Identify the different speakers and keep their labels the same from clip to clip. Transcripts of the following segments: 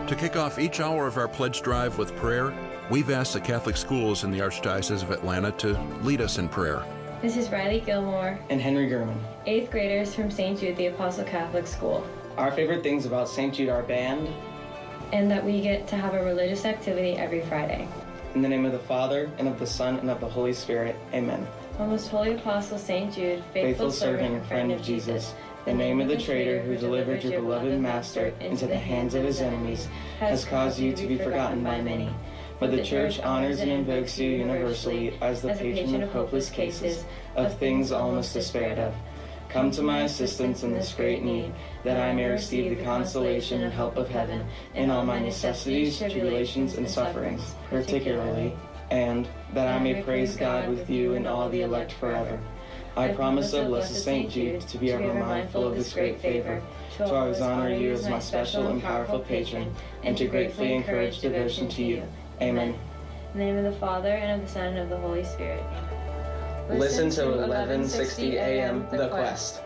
Speaker 1: To kick off each hour of our pledge drive with prayer, we've asked the Catholic schools in the Archdiocese of Atlanta to lead us in prayer.
Speaker 2: This is Riley Gilmore
Speaker 3: and Henry Gurman,
Speaker 2: 8th graders from St. Jude the Apostle Catholic School.
Speaker 3: Our favorite things about St. Jude are band,
Speaker 2: and that we get to have a religious activity every Friday.
Speaker 3: In the name of the Father, and of the Son, and of the Holy Spirit. Amen.
Speaker 2: O most holy Apostle St. Jude, faithful servant and friend of Jesus, the name of the traitor who delivered your beloved Master into the hands of his enemies has caused you to be forgotten by many. But the Church honors and invokes you universally as the patron of hopeless cases, of things almost despaired of. Come to my assistance in this great need, that I may receive the consolation and help of heaven in all my necessities, tribulations, and sufferings, particularly, and that I may praise God with you and all the elect forever. I promise, O blessed St. Jude, to be ever mindful of this great favor, to always honor you as my special and powerful patron, and to gratefully encourage devotion to you. Amen. In the name of the Father, and of the Son, and of the Holy Spirit. Amen.
Speaker 3: Listen to 1160 AM The Quest.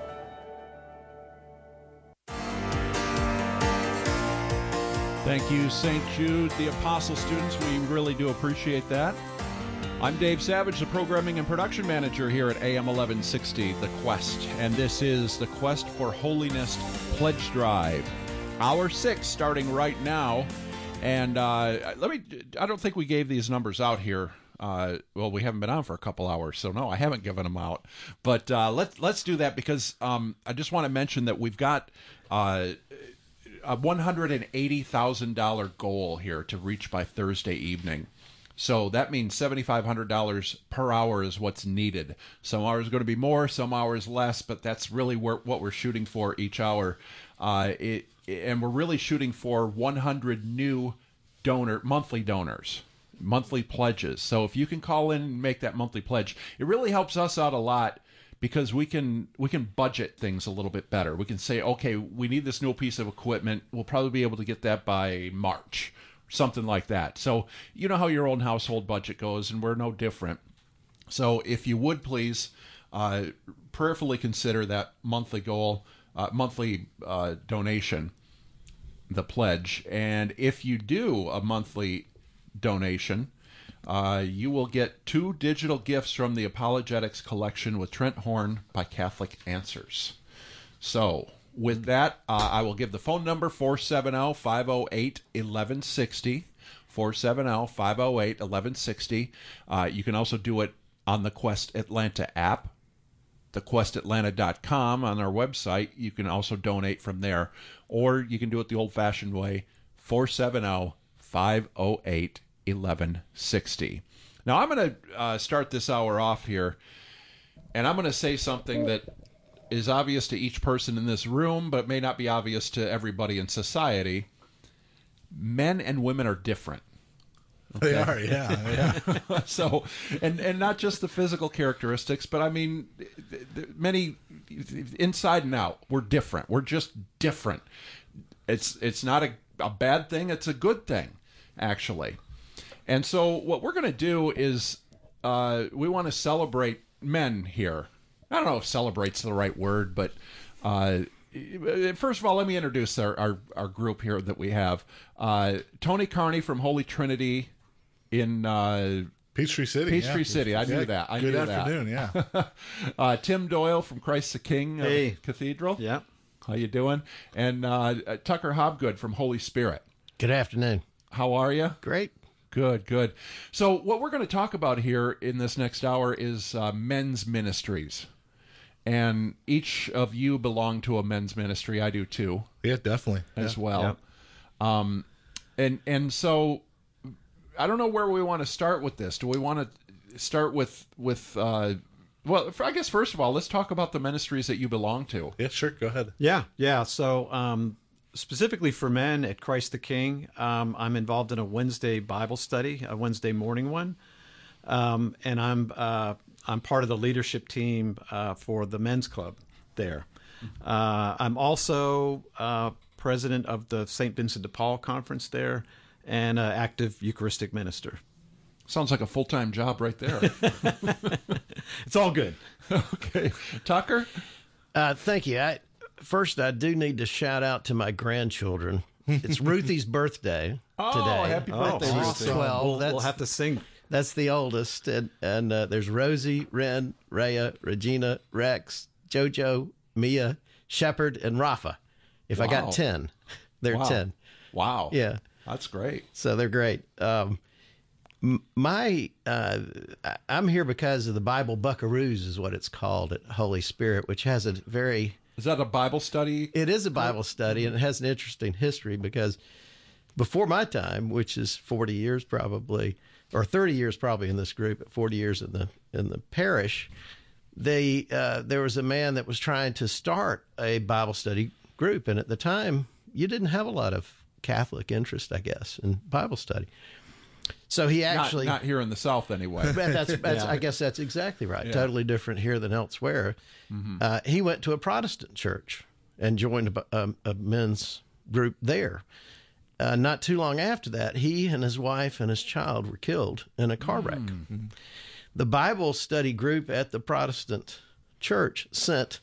Speaker 4: Thank you, St. Jude, the Apostle students. We really do appreciate that. I'm Dave Savage, the Programming and Production Manager here at AM 1160, The Quest. And this is the Quest for Holiness Pledge Drive. Hour 6 starting right now. And I don't think we gave these numbers out here. Well, we haven't been on for a couple hours, so no, I haven't given them out. But let's do that because I just want to mention that we've got a $180,000 goal here to reach by Thursday evening. So that means $7,500 per hour is what's needed. Some hours are going to be more, some hours less, but that's really what we're shooting for each hour. And we're really shooting for 100 new monthly donors. Monthly pledges. So if you can call in and make that monthly pledge, it really helps us out a lot because we can budget things a little bit better. We can say, okay, we need this new piece of equipment. We'll probably be able to get that by March, something like that. So you know how your own household budget goes, and we're no different. So if you would please prayerfully consider that monthly goal, monthly donation, the pledge. And if you do a monthly donation, you will get 2 digital gifts from the Apologetics Collection with Trent Horn by Catholic Answers. So with that, I will give the phone number, 470-508-1160, 470-508-1160. You can also do it on the Quest Atlanta app, thequestatlanta.com on our website. You can also donate from there, or you can do it the old-fashioned way, 470-508-1160. Now, I'm going to start this hour off here, and I'm going to say something that is obvious to each person in this room, but may not be obvious to everybody in society. Men and women are different.
Speaker 5: Okay? They are, yeah.
Speaker 4: So, and not just the physical characteristics, but I mean, many inside and out, we're different. We're just different. It's not a bad thing. It's a good thing, actually. And so what we're going to do is we want to celebrate men here. I don't know if celebrate's the right word, but first of all, let me introduce our group here that we have. Tony Carney from Holy Trinity in
Speaker 5: Peachtree City.
Speaker 4: Peachtree City. I knew that.
Speaker 5: Good afternoon, yeah.
Speaker 4: Tim Doyle from Christ the King Cathedral.
Speaker 6: Yeah.
Speaker 4: How you doing? And Tucker Hobgood from Holy Spirit.
Speaker 6: Good afternoon.
Speaker 4: How are you?
Speaker 6: Great.
Speaker 4: Good. So what we're going to talk about here in this next hour is men's ministries. And each of you belong to a men's ministry. I do too.
Speaker 5: Yeah, definitely.
Speaker 4: As well. Yep. And so I don't know where we want to start with this. Do we want to start with well, I guess first of all, let's talk about the ministries that you belong to.
Speaker 5: Yeah, sure. Go ahead.
Speaker 6: Yeah. So specifically for men at Christ the King, I'm involved in a Wednesday Bible study, a Wednesday morning one. And I'm part of the leadership team for the men's club there. I'm also president of the St. Vincent de Paul conference there and an active Eucharistic minister.
Speaker 4: Sounds like a full-time job right there.
Speaker 6: It's all good.
Speaker 4: Okay. Tucker?
Speaker 7: Thank you. First, I do need to shout out to my grandchildren. it's Ruthie's birthday today.
Speaker 4: Oh, happy birthday,
Speaker 6: Oh,
Speaker 4: Ruthie.
Speaker 7: She's 12.
Speaker 6: We'll have to sing.
Speaker 7: That's the oldest, and there's Rosie, Ren, Rhea, Regina, Rex, JoJo, Mia, Shepard, and Rafa. If I
Speaker 4: Wow.
Speaker 7: got 10, they're
Speaker 4: Wow.
Speaker 7: 10.
Speaker 4: Wow.
Speaker 7: Yeah,
Speaker 4: That's great.
Speaker 7: so they're great. I'm here because of the Bible Buckaroos is what it's called at Holy Spirit, which has a very
Speaker 4: Is that a Bible study?
Speaker 7: It is a Bible study, and it has an interesting history because before my time, which is 40 years probably, or 30 years probably in this group, 40 years in the parish, there was a man that was trying to start a Bible study group, and at the time, you didn't have a lot of Catholic interest, I guess, in Bible study. So he actually
Speaker 4: not here in the South anyway.
Speaker 7: that's I guess that's exactly right.
Speaker 4: Yeah.
Speaker 7: Totally different here than elsewhere. He went to a Protestant church and joined a men's group there. Not too long after that, he and his wife and his child were killed in a car wreck. The Bible study group at the Protestant church sent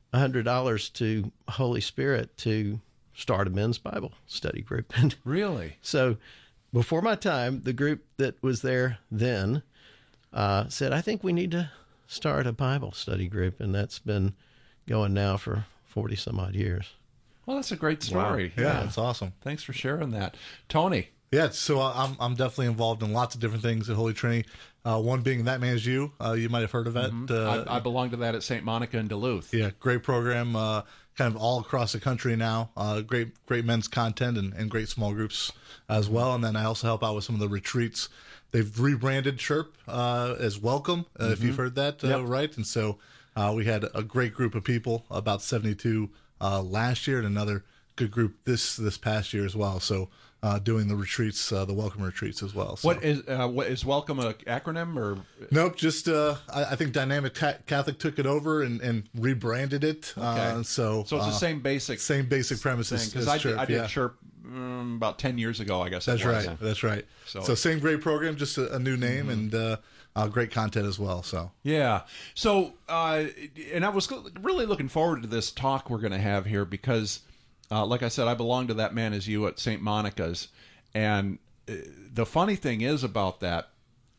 Speaker 7: $100 to Holy Spirit to start a men's Bible study group. And
Speaker 4: Really?
Speaker 7: so before my time, the group that was there then said, I think we need to start a Bible study group. And that's been going now for 40 some odd years.
Speaker 4: Well, that's a great story.
Speaker 5: Yeah, it's awesome.
Speaker 4: Thanks for sharing that. Tony.
Speaker 5: Yeah, so I'm definitely involved in lots of different things at Holy Trinity. One being That Man Is You. You might have heard of that.
Speaker 4: I belong to that at St. Monica in Duluth.
Speaker 5: Yeah, great program. Kind of all across the country now. Great men's content and great small groups as well. And then I also help out with some of the retreats. They've rebranded Chirp as Welcome, if you've heard that, right? And so we had a great group of people, about 72 last year, and another good group this past year as well. So doing the retreats, the Welcome retreats as well. So.
Speaker 4: What is Welcome an acronym or?
Speaker 5: Nope, just I think Dynamic Catholic took it over and rebranded it.
Speaker 4: Okay.
Speaker 5: So
Speaker 4: it's the same basic
Speaker 5: premises
Speaker 4: because
Speaker 5: as Chirp.
Speaker 4: I did Chirp about 10 years ago, I guess.
Speaker 5: That's
Speaker 4: it was.
Speaker 5: right. That's right.
Speaker 4: So
Speaker 5: Same great program, just a new name and great content as well. So
Speaker 4: yeah. So and I was really looking forward to this talk we're going to have here because, like I said, I belong to That Man Is You at St. Monica's, and the funny thing is about that,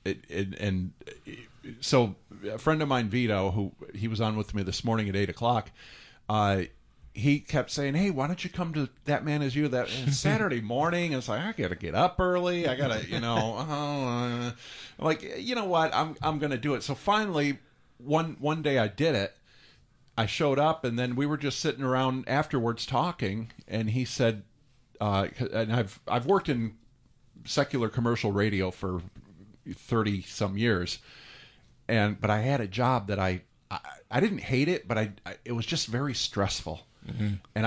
Speaker 4: so a friend of mine, Vito, who he was on with me this morning at 8:00, he kept saying, "Hey, why don't you come to That Man Is You that Saturday morning?" And it's like, I got to get up early. I got to, I'm like, you know what? I'm going to do it. So finally, one day I did it. I showed up, and then we were just sitting around afterwards talking, and he said, and I've worked in secular commercial radio for 30 some years, but I had a job that I didn't hate it, but it was just very stressful, and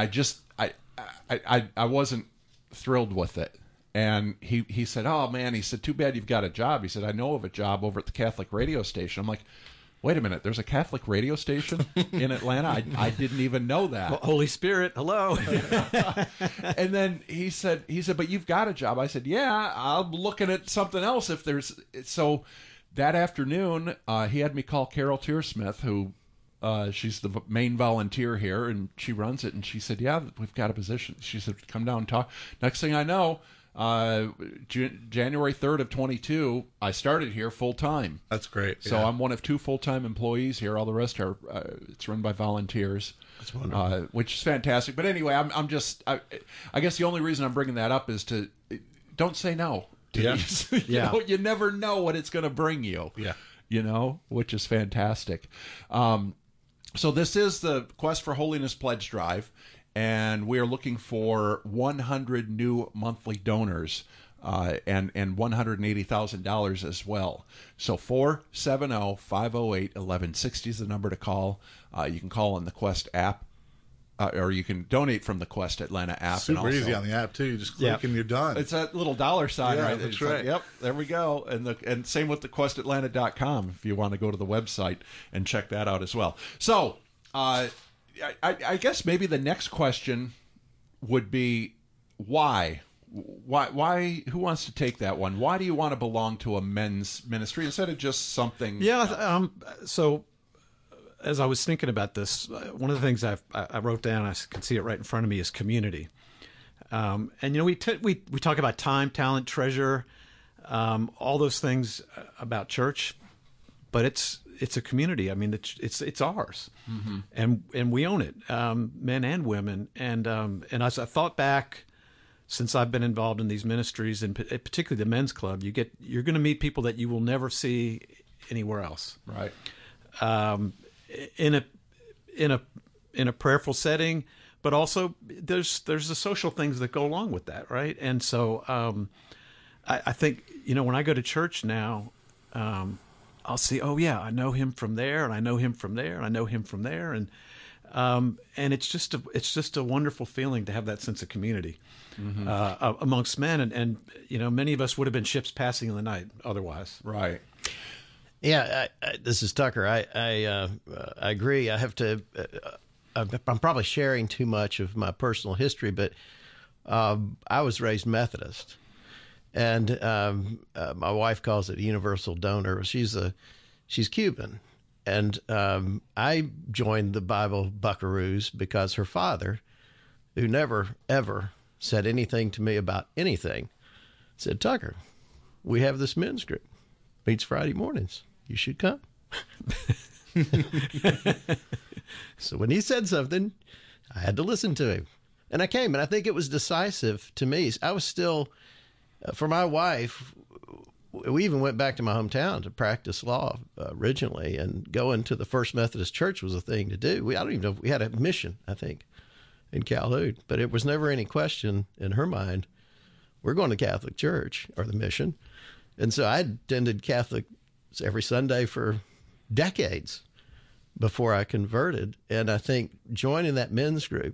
Speaker 4: I wasn't thrilled with it. And he said, "Oh man," he said, "too bad you've got a job." He said, "I know of a job over at the Catholic radio station." I'm like, wait a minute, there's a Catholic radio station in Atlanta? I didn't even know that.
Speaker 6: Well, Holy Spirit, hello.
Speaker 4: And then he said, but you've got a job. I said, yeah, I'm looking at something else if there's. So that afternoon, he had me call Carol Tearsmith, who she's the main volunteer here, and she runs it. And she said, yeah, we've got a position. She said, come down and talk. Next thing I know, January 3rd of 22, I started here full time.
Speaker 5: that's great.
Speaker 4: So
Speaker 5: yeah.
Speaker 4: I'm one of 2 full-time employees here. All the rest are it's run by volunteers. That's wonderful. Which is fantastic. But anyway, I'm just I guess the only reason I'm bringing that up is to don't say no to these. You never know what it's going to bring you.
Speaker 5: Yeah.
Speaker 4: Which is fantastic. So this is the Quest for Holiness Pledge Drive, and we are looking for 100 new monthly donors. And $180,000 as well. So 470-508-1160 is the number to call. You can call on the Quest app, or you can donate from the Quest Atlanta app.
Speaker 5: Super
Speaker 4: and also,
Speaker 5: easy on the app too. You just click and you're done.
Speaker 4: It's that little dollar sign,
Speaker 5: Yeah,
Speaker 4: right?
Speaker 5: that's
Speaker 4: It's
Speaker 5: right.
Speaker 4: like, yep, there we go. And same with the QuestAtlanta.com if you want to go to the website and check that out as well. So I guess maybe the next question would be why? Why? Who wants to take that one? Why do you want to belong to a men's ministry instead of just something?
Speaker 6: Yeah. So, as I was thinking about this, one of the things I wrote down, I can see it right in front of me, is community. And we talk about time, talent, treasure, all those things about church, but it's a community. I mean, it's ours, and we own it, men and women. And as I thought back, since I've been involved in these ministries, and particularly the men's club, you're going to meet people that you will never see anywhere else.
Speaker 4: Right.
Speaker 6: In a prayerful setting, but also there's the social things that go along with that, right? And so I think when I go to church now, I'll see, oh yeah, I know him from there, and I know him from there, and I know him from there, and it's just a wonderful feeling to have that sense of community amongst men, and many of us would have been ships passing in the night otherwise.
Speaker 4: Right.
Speaker 7: Yeah, this is Tucker. I agree. I have to. I'm probably sharing too much of my personal history, but I was raised Methodist, and my wife calls it a universal donor. She's Cuban, and I joined the Bible Buckaroos because her father, who never ever said anything to me about anything, said, "Tucker, we have this men's group. Meets Friday mornings. You should come." So when he said something, I had to listen to him. And I came, and I think it was decisive to me. I was still, for my wife, we even went back to my hometown to practice law originally, and going to the First Methodist Church was a thing to do. I don't even know if we had a mission, I think, in Calhoun, but it was never any question in her mind, we're going to Catholic Church or the mission. And so I attended Catholic every Sunday for decades before I converted. And I think joining that men's group,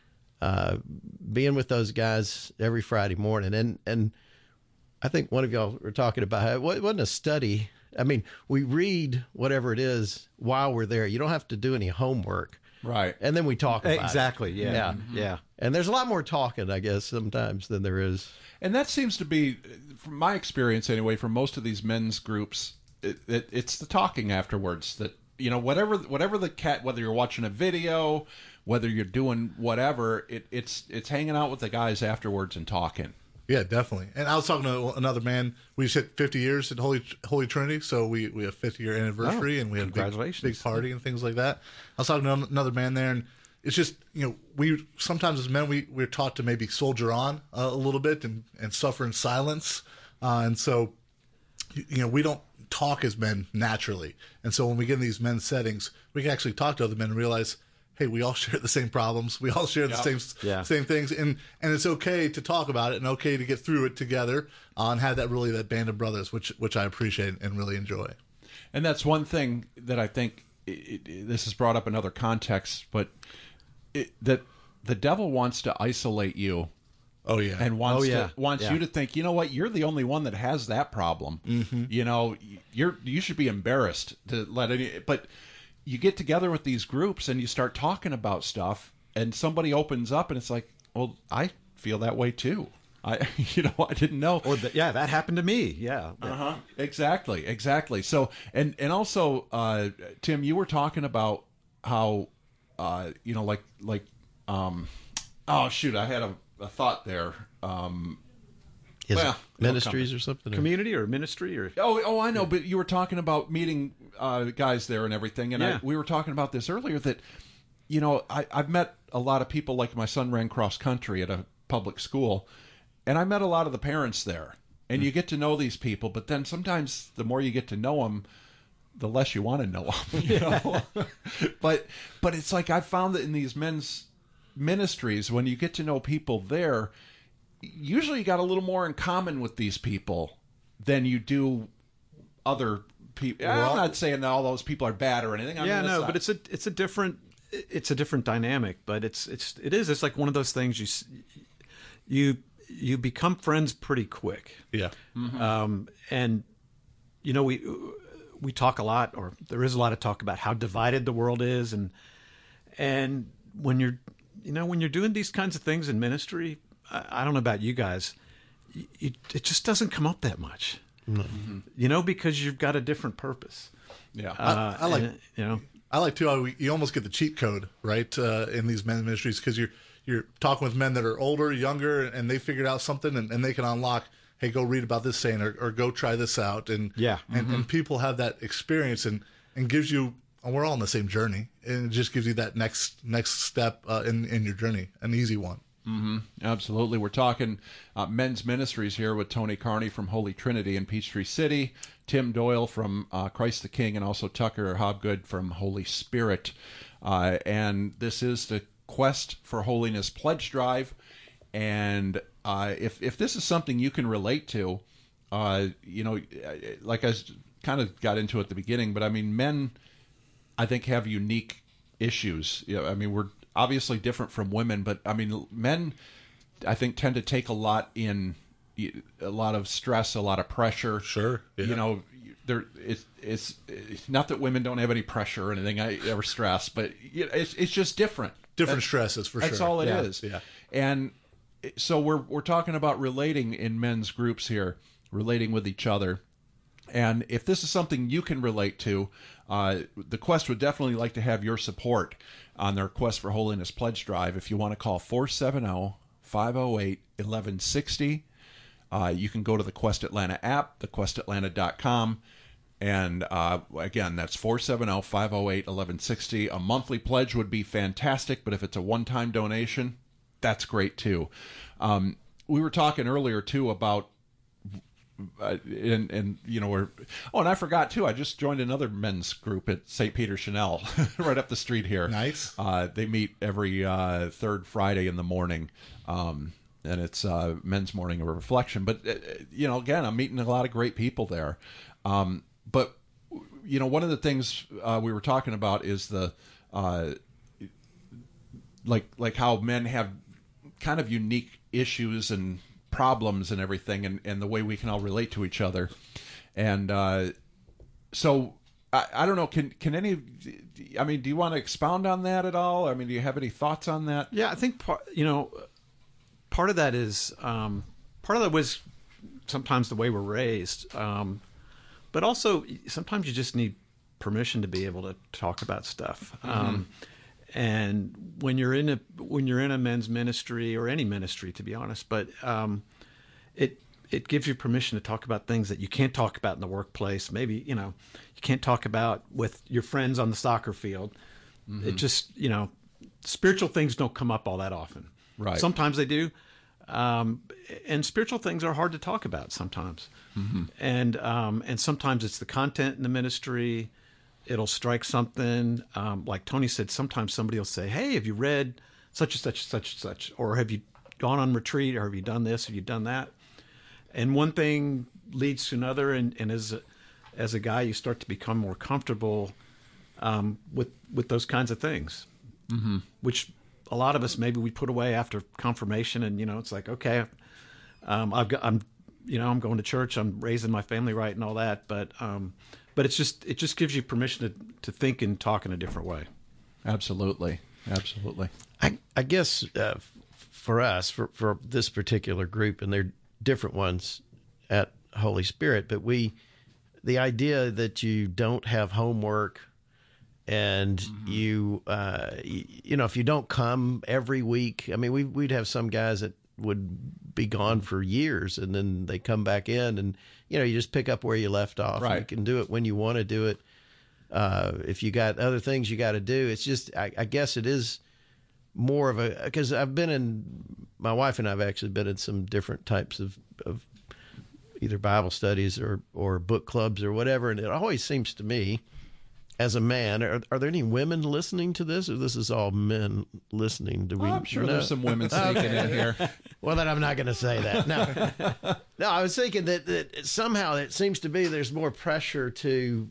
Speaker 7: being with those guys every Friday morning, and I think one of y'all were talking about how it wasn't a study. I mean, we read whatever it is while we're there. You don't have to do any homework.
Speaker 4: Right.
Speaker 7: And then we talk about
Speaker 6: exactly.
Speaker 7: it.
Speaker 6: Yeah.
Speaker 7: Yeah. And there's a lot more talking, I guess, sometimes than there is.
Speaker 4: And that seems to be, from my experience anyway, for most of these men's groups, it's the talking afterwards that, whatever whether you're watching a video, whether you're doing whatever, it's hanging out with the guys afterwards and talking.
Speaker 5: Yeah, definitely. And I was talking to another man. We just hit 50 years at Holy Trinity, so we have 50-year anniversary, and we had a big party and things like that. I was talking to another man there, and it's just, we sometimes as men, we're taught to maybe soldier on a little bit and suffer in silence. And so, we don't talk as men naturally. And so when we get in these men's settings, we can actually talk to other men and realize, hey, we all share the same problems. We all share the same things. And it's okay to talk about it and okay to get through it together and have that band of brothers, which I appreciate and really enjoy.
Speaker 4: And that's one thing that I think this is brought up in other contexts, but that the devil wants to isolate you.
Speaker 5: Oh yeah,
Speaker 4: and wants you to think, you know what, you're the only one that has that problem. Mm-hmm. You should be embarrassed to let any. But you get together with these groups and you start talking about stuff, and somebody opens up, and it's like, well, I feel that way too. I didn't know.
Speaker 6: Or that happened to me. Yeah.
Speaker 4: Exactly. So, and also, Tim, you were talking about how, oh shoot, I had a thought there.
Speaker 7: Ministries or something?
Speaker 6: Community or ministry or?
Speaker 4: Oh, I know. But you were talking about meeting guys there and everything, and we were talking about this earlier. That I've met a lot of people. Like my son ran cross country at a public school, and I met a lot of the parents there. And you get to know these people, but then sometimes the more you get to know them, the less you want to know them. But it's like I found that in these men's ministries, when you get to know people there, usually you got a little more in common with these people than you do other people. I'm not saying that all those people are bad or anything.
Speaker 6: But it's a different dynamic. But it's like one of those things you become friends pretty quick.
Speaker 5: Yeah.
Speaker 6: Mm-hmm. And we talk a lot, or there is a lot of talk about how divided the world is, and when you're doing these kinds of things in ministry, I don't know about you guys, it just doesn't come up that much, because you've got a different purpose.
Speaker 5: Yeah, I like too how you almost get the cheat code right in these men's ministries, because you're talking with men that are older, younger, and they figured out something, and they can unlock, hey, go read about this saying, or go try this out. And and people have that experience, and gives you, and we're all on the same journey, and it just gives you that next step in your journey, an easy one.
Speaker 4: Mm-hmm. Absolutely. We're talking men's ministries here with Tony Carney from Holy Trinity in Peachtree City, Tim Doyle from Christ the King, and also Tucker Hobgood from Holy Spirit. And this is the Quest for Holiness Pledge Drive. And if this is something you can relate to, like I kind of got into at the beginning, but I mean, men, I think, have unique issues. I mean, we're obviously different from women, but I mean, men, I think, tend to take a lot of stress, a lot of pressure.
Speaker 5: Sure. Yeah.
Speaker 4: It's not that women don't have any pressure or anything or stress, but it's just different.
Speaker 5: Different stresses, for sure.
Speaker 4: That's all it is.
Speaker 5: Yeah.
Speaker 4: And so we're talking about relating in men's groups here, relating with each other. And if this is something you can relate to, the Quest would definitely like to have your support on their Quest for Holiness Pledge Drive. If you want to call 470-508-1160, you can go to the Quest Atlanta app, thequestatlanta.com. And again, that's 470-508-1160. A monthly pledge would be fantastic, but if it's a one-time donation, that's great too. We were talking earlier too about, and I forgot too, I just joined another men's group at St. Peter Chanel right up the street here.
Speaker 5: Nice.
Speaker 4: They meet every third Friday in the morning. And it's Men's Morning of Reflection. But, again, I'm meeting a lot of great people there. But, one of the things we were talking about is the, like how men have kind of unique issues and problems and everything, and the way we can all relate to each other. And so I don't know, can any, I mean, do you want to expound on that at all? I mean, do you have any thoughts on that?
Speaker 6: Yeah, I think part of that is part of that was sometimes the way we're raised, but also sometimes you just need permission to be able to talk about stuff. And when you're in a men's ministry, or any ministry, to be honest, but it gives you permission to talk about things that you can't talk about in the workplace. Maybe you can't talk about with your friends on the soccer field. It just spiritual things don't come up all that often.
Speaker 4: Right.
Speaker 6: Sometimes they do. And spiritual things are hard to talk about sometimes. And sometimes it's the content in the ministry. It'll strike something. Like Tony said, sometimes somebody will say, hey, have you read such and such and such and such? Or have you gone on retreat? Or have you done this? Have you done that? And one thing leads to another. And as a guy, you start to become more comfortable with those kinds of things, which a lot of us, maybe we put away after confirmation, and it's like, okay, I'm going to church, I'm raising my family right, and all that, but it just gives you permission to think and talk in a different way.
Speaker 4: Absolutely.
Speaker 7: I guess for us, for this particular group, and they're different ones at Holy Spirit, but the idea that you don't have homework. And you if you don't come every week, I mean, we'd have some guys that would be gone for years, and then they come back in, and you just pick up where you left off.
Speaker 4: Right.
Speaker 7: You can do it when you want to do it. If you got other things you got to do, it's just I guess it is more of a, because my wife and I've actually been in some different types of either Bible studies or book clubs or whatever, and it always seems to me, as a man, are there any women listening to this, or this is all men listening?
Speaker 4: I'm sure there's some women sneaking in here.
Speaker 7: Well, then I'm not going to say that. No, I was thinking that somehow it seems to be there's more pressure to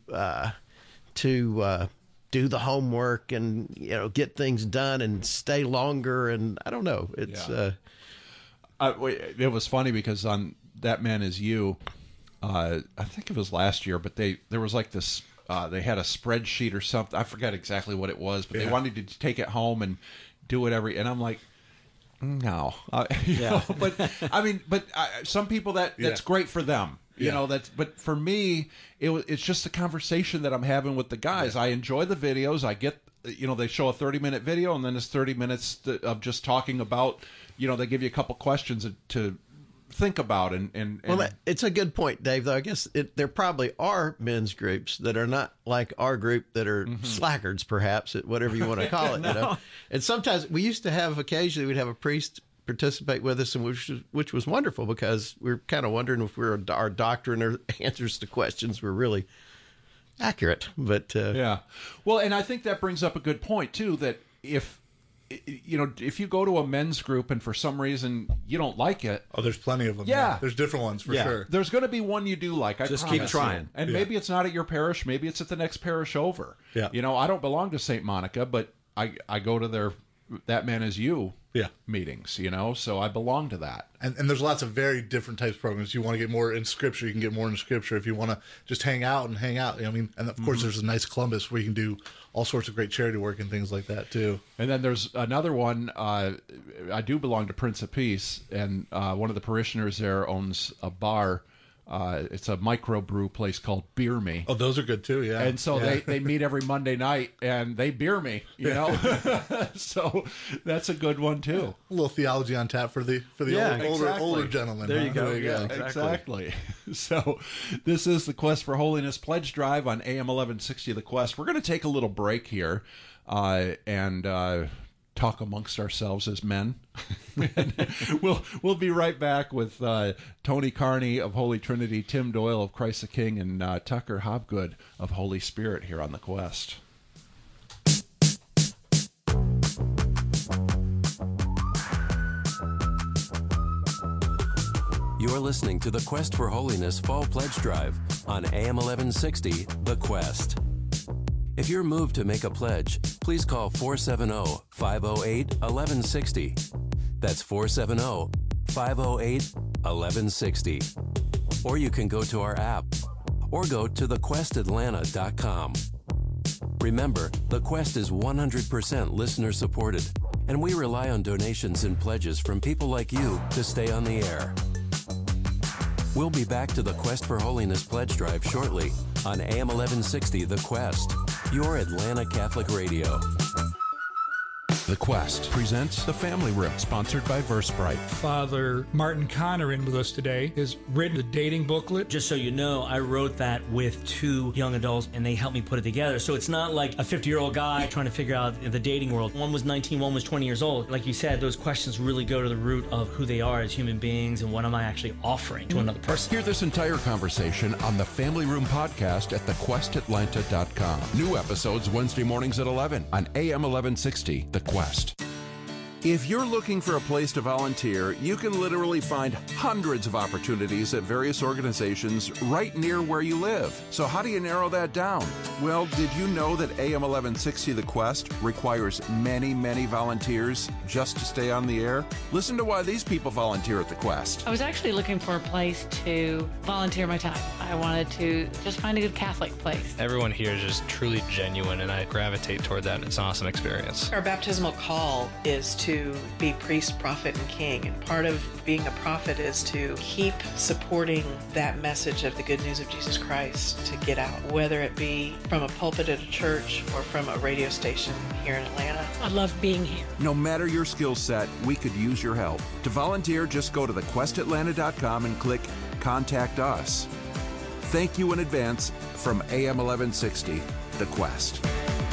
Speaker 7: do the homework and get things done and stay longer, and I don't know. It's
Speaker 4: it was funny because on That Man Is You, I think it was last year, but there was like this. They had a spreadsheet or something. I forget exactly what it was, but they wanted to take it home and do it and I'm like, no. But I mean, some people that's great for them. But for me, it's just the conversation that I'm having with the guys. I enjoy the videos. I get they show a 30-minute video, and then it's 30 minutes of just talking about, they give you a couple questions to think about. And
Speaker 7: well, it's a good point, Dave, though. I guess there probably are men's groups that are not like our group that are slackards, perhaps, whatever you want to call it.
Speaker 6: No.
Speaker 7: And sometimes we used to have, occasionally we'd have a priest participate with us, and which was wonderful, because we were kind of wondering if our doctrine or answers to questions were really accurate. But
Speaker 4: yeah. Well, and I think that brings up a good point, too, that if you go to a men's group and for some reason you don't like it.
Speaker 5: Oh, there's plenty of them.
Speaker 4: Yeah.
Speaker 5: There's different ones for sure.
Speaker 4: There's going to be one you do like.
Speaker 6: Just keep trying.
Speaker 4: And maybe it's not at your parish. Maybe it's at the next parish over.
Speaker 5: Yeah.
Speaker 4: I don't belong to St. Monica, but I go to their That Man Is You meetings, so I belong to that.
Speaker 5: And there's lots of very different types of programs. You want to get more in Scripture, you can get more in Scripture. If you want to just hang out. And of course, there's a nice Columbus where you can do all sorts of great charity work and things like that, too.
Speaker 4: And then there's another one. I do belong to Prince of Peace, and one of the parishioners there owns a bar. It's a microbrew place called Beer Me.
Speaker 5: Oh, those are good, too, yeah.
Speaker 4: And so they meet every Monday night, and they beer me, So that's a good one, too.
Speaker 5: A little theology on tap for the older gentlemen.
Speaker 6: There you go.
Speaker 5: Yeah,
Speaker 4: exactly. So this is the Quest for Holiness Pledge Drive on AM 1160 The Quest. We're going to take a little break here and talk amongst ourselves as men. We'll be right back with Tony Carney of Holy Trinity, Tim Doyle of Christ the King, and Tucker Hobgood of Holy Spirit here on The Quest.
Speaker 8: You're listening to the Quest for Holiness Fall Pledge Drive on AM 1160 The Quest. If you're moved to make a pledge, please call 470-508-1160. That's 470-508-1160. Or you can go to our app or go to thequestatlanta.com. Remember, The Quest is 100% listener supported, and we rely on donations and pledges from people like you to stay on the air. We'll be back to the Quest for Holiness Pledge Drive shortly on AM 1160 The Quest, your Atlanta Catholic Radio.
Speaker 1: The Quest presents The Family Room, sponsored by Versebright.
Speaker 9: Father Martin Connor in with us today has written a dating booklet.
Speaker 10: Just so you know, I wrote that with 2 young adults, and they helped me put it together. So it's not like a 50-year-old guy trying to figure out the dating world. One was 19, one was 20 years old. Like you said, those questions really go to the root of who they are as human beings and what am I actually offering to another person.
Speaker 1: Hear this entire conversation on the Family Room podcast at thequestatlanta.com. New episodes Wednesday mornings at 11 on AM 1160, The Quest. If you're looking for a place to volunteer, you can literally find hundreds of opportunities at various organizations right near where you live. So how do you narrow that down? Well, did you know that AM 1160 The Quest requires many, many volunteers just to stay on the air? Listen to why these people volunteer at The Quest.
Speaker 11: I was actually looking for a place to volunteer my time. I wanted to just find a good Catholic place.
Speaker 12: Everyone here is just truly genuine, and I gravitate toward that. It's an awesome experience.
Speaker 13: Our baptismal call is to be priest, prophet, and king. And part of being a prophet is to keep supporting that message of the good news of Jesus Christ to get out, whether it be from a pulpit at a church or from a radio station here in Atlanta.
Speaker 11: I love being here.
Speaker 1: No matter your skill set, we could use your help. To volunteer, just go to thequestatlanta.com and click Contact Us. Thank you in advance from AM 1160, The Quest.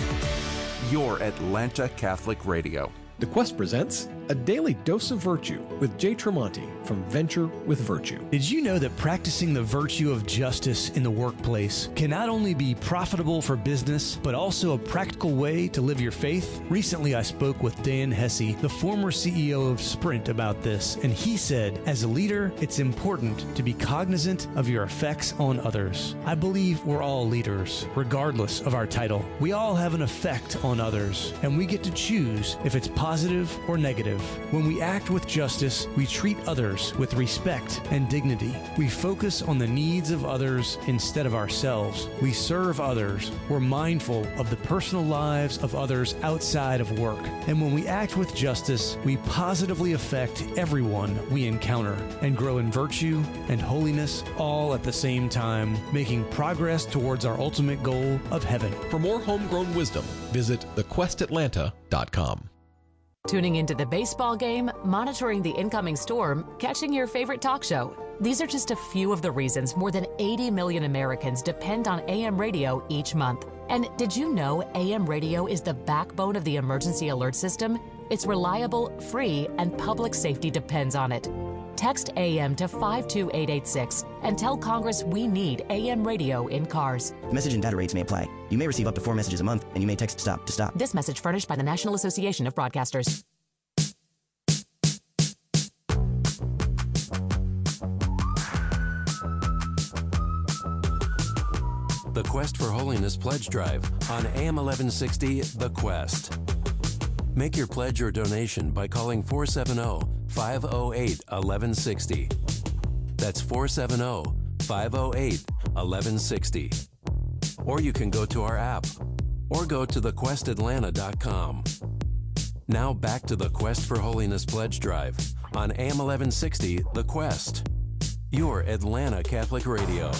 Speaker 1: Your Atlanta Catholic Radio.
Speaker 14: The Quest presents A Daily Dose of Virtue with Jay Tremonti from Venture with Virtue.
Speaker 15: Did you know that practicing the virtue of justice in the workplace can not only be profitable for business, but also a practical way to live your faith? Recently, I spoke with Dan Hesse, the former CEO of Sprint, about this, and he said, as a leader, it's important to be cognizant of your effects on others. I believe we're all leaders, regardless of our title. We all have an effect on others, and we get to choose if it's positive or negative. give. When we act with justice, we treat others with respect and dignity. We focus on the needs of others instead of ourselves. We serve others. We're mindful of the personal lives of others outside of work. And when we act with justice, we positively affect everyone we encounter and grow in virtue and holiness all at the same time, making progress towards our ultimate goal of heaven.
Speaker 16: For more homegrown wisdom, visit thequestatlanta.com.
Speaker 17: Tuning into the baseball game, monitoring the incoming storm, catching your favorite talk show. These are just a few of the reasons more than 80 million Americans depend on AM radio each month. And did you know AM radio is the backbone of the emergency alert system? It's reliable, free, and public safety depends on it. Text AM to 52886 and tell Congress we need AM radio in cars.
Speaker 18: Message and data rates may apply. You may receive up to 4 messages a month, and you may text STOP to stop.
Speaker 17: This message furnished by the National Association of Broadcasters.
Speaker 8: The Quest for Holiness Pledge Drive on AM 1160, The Quest. Make your pledge or donation by calling 470-508-1160. That's 470-508-1160. Or you can go to our app or go to thequestatlanta.com. Now back to the Quest for Holiness Pledge Drive on AM 1160, The Quest. Your Atlanta Catholic Radio.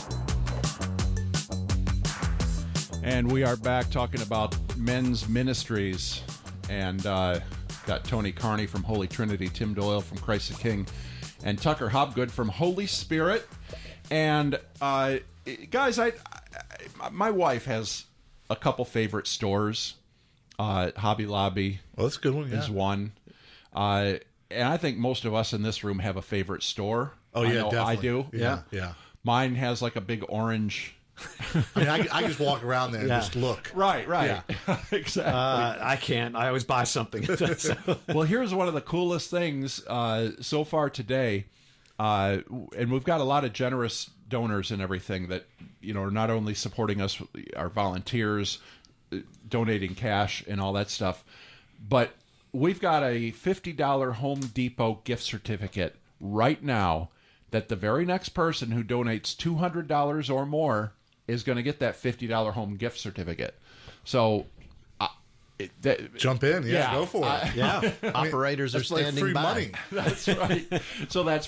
Speaker 4: And we are back talking about men's ministries. And got Tony Carney from Holy Trinity, Tim Doyle from Christ the King, and Tucker Hobgood from Holy Spirit. And guys, my wife has a couple favorite stores. Hobby Lobby,
Speaker 5: that's a good one.
Speaker 4: Is one. And I think most of us in this room have a favorite store.
Speaker 5: Oh yeah, definitely.
Speaker 4: I do.
Speaker 5: Yeah.
Speaker 4: Mine has like a big orange.
Speaker 5: I mean, I just walk around there and just look.
Speaker 4: Right.
Speaker 5: Yeah.
Speaker 4: Exactly.
Speaker 6: I can't. I always buy something.
Speaker 4: Well, here's one of the coolest things so far today, and we've got a lot of generous donors and everything that are not only supporting us, our volunteers, donating cash and all that stuff, but we've got a $50 Home Depot gift certificate right now that the very next person who donates $200 or more is going to get that $50 home gift certificate. So
Speaker 5: jump in. Yeah, go for it.
Speaker 7: Operators are standing
Speaker 5: free
Speaker 7: by.
Speaker 5: Money.
Speaker 4: That's right. So that's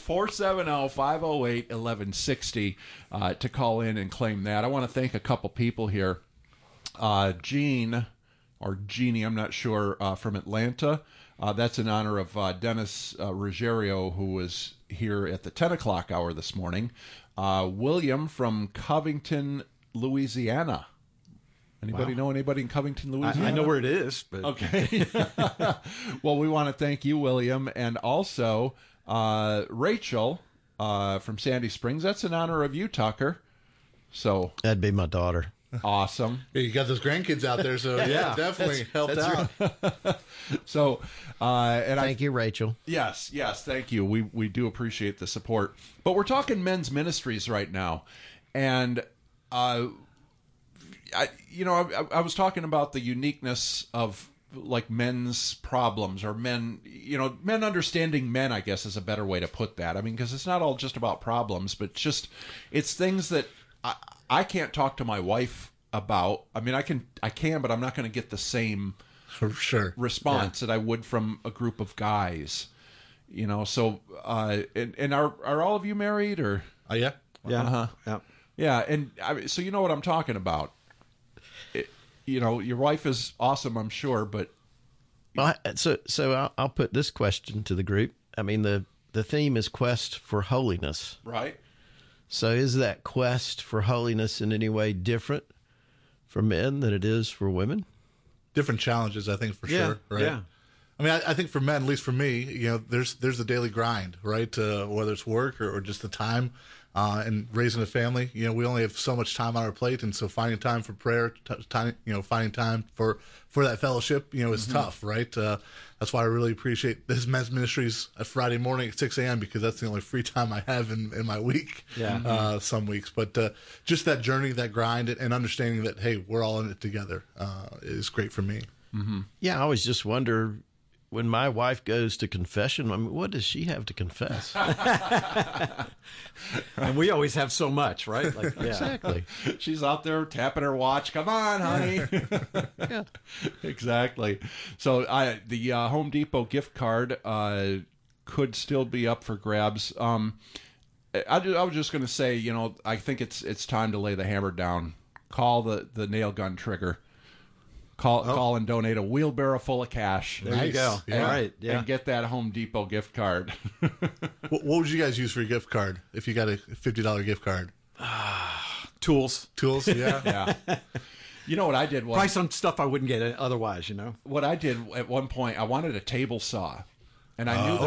Speaker 4: 470-508-1160 to call in and claim that. I want to thank a couple people here. Jeannie, I'm not sure, from Atlanta. That's in honor of Dennis Ruggiero, who was here at the 10 o'clock hour this morning. William from Covington, Louisiana. Anybody know anybody in Covington, Louisiana?
Speaker 6: I know where it is. But...
Speaker 4: Okay. Well, we want to thank you, William, and also Rachel from Sandy Springs. That's in honor of you, Tucker. So
Speaker 7: that'd be my daughter.
Speaker 4: Awesome.
Speaker 5: Yeah, you got those grandkids out there, so yeah, definitely helped out.
Speaker 7: Right.
Speaker 4: So, and
Speaker 7: thank you, Rachel.
Speaker 4: Yes, thank you. We do appreciate the support. But we're talking men's ministries right now, and I was talking about the uniqueness of like men's problems, or men understanding men, I guess is a better way to put that. I mean, because it's not all just about problems, but it's things that I can't talk to my wife about. I mean, I can, but I'm not going to get the same response that I would from a group of guys. So and are all of you married or?
Speaker 5: Yeah.
Speaker 6: Yeah.
Speaker 4: Yeah, and so you know what I'm talking about. Your wife is awesome, I'm sure, but
Speaker 7: so I'll put this question to the group. I mean, the theme is Quest for Holiness,
Speaker 4: right?
Speaker 7: So is that quest for holiness in any way different for men than it is for women?
Speaker 5: Different challenges, I think, for sure. Right? Yeah. I mean, I think for men, at least for me, there's the daily grind, right? Whether it's work or just the time and raising a family. We only have so much time on our plate, and so finding time for prayer, finding time for that fellowship, is tough, right? That's why I really appreciate this men's ministries at Friday morning at 6 a.m. because that's the only free time I have in my week.
Speaker 6: Yeah.
Speaker 5: Some weeks, but just that journey, that grind, and understanding that hey, we're all in it together is great for me.
Speaker 7: Mm-hmm. Yeah, I always just wonder, when my wife goes to confession, I mean, what does she have to confess?
Speaker 6: And we always have so much, right? Like, yeah.
Speaker 7: Exactly.
Speaker 4: She's out there tapping her watch. Come on, honey.
Speaker 7: Yeah.
Speaker 4: Exactly. So the Home Depot gift card could still be up for grabs. I was just going to say, you know, I think it's time to lay the hammer down. Call the nail gun trigger. Call and donate a wheelbarrow full of cash.
Speaker 6: There you go.
Speaker 4: And,
Speaker 6: all right. Yeah.
Speaker 4: And get that Home Depot gift card.
Speaker 5: What would you guys use for your gift card if you got a $50 gift card?
Speaker 6: Tools.
Speaker 5: Tools, yeah.
Speaker 4: Yeah. You know what I did?
Speaker 6: Probably some stuff I wouldn't get otherwise, you know?
Speaker 4: What I did at one point, I wanted a table saw. And I knew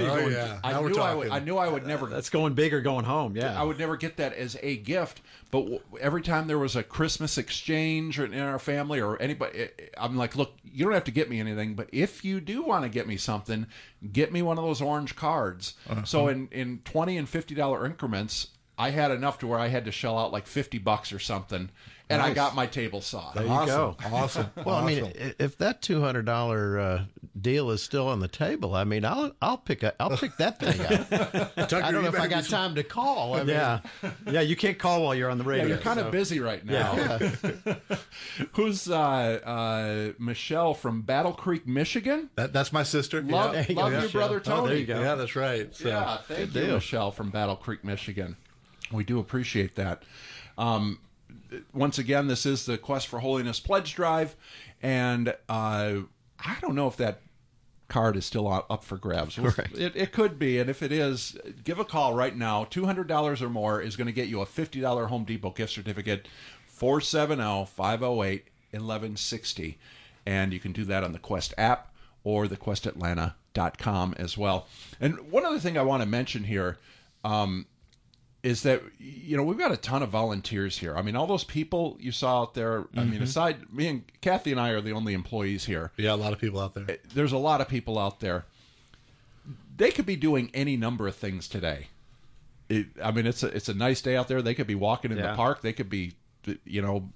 Speaker 4: I knew I would never.
Speaker 6: That's going big or going home. Yeah,
Speaker 4: I would never get that as a gift. But every time there was a Christmas exchange in our family or anybody, I'm like, look, you don't have to get me anything, but if you do want to get me something, get me one of those orange cards. So in $20 and $50 increments, I had enough to where I had to shell out like $50 or something. And
Speaker 6: nice.
Speaker 4: I got my table saw.
Speaker 6: There you go.
Speaker 5: Awesome.
Speaker 7: Well, I mean, if that $200 deal is still on the table, I mean, I'll pick that thing up. I don't know if I got time to call. I mean,
Speaker 6: yeah. You can't call while you're on the radio.
Speaker 4: Yeah, you're kind of busy right now.
Speaker 6: Yeah.
Speaker 4: Who's Michelle from Battle Creek, Michigan?
Speaker 5: That's my sister.
Speaker 4: Love your brother Tony.
Speaker 6: Oh, there you go.
Speaker 5: Yeah, that's right. So.
Speaker 4: Yeah, thank you, Michelle from Battle Creek, Michigan. We do appreciate that. Once again, this is the Quest for Holiness Pledge Drive, and I don't know if that card is still up for grabs.
Speaker 7: Correct.
Speaker 4: It could be, and if it is, give a call right now. $200 or more is going to get you a $50 Home Depot gift certificate, 470-508-1160, and you can do that on the Quest app or thequestatlanta.com as well. And one other thing I want to mention here, is that, you know, we've got a ton of volunteers here. I mean, all those people you saw out there, I mean, aside, me and Kathy and I are the only employees here.
Speaker 5: Yeah, a lot of people out there.
Speaker 4: There's a lot of people out there. They could be doing any number of things today. I mean, it's a nice day out there. They could be walking in the park. They could be, you know,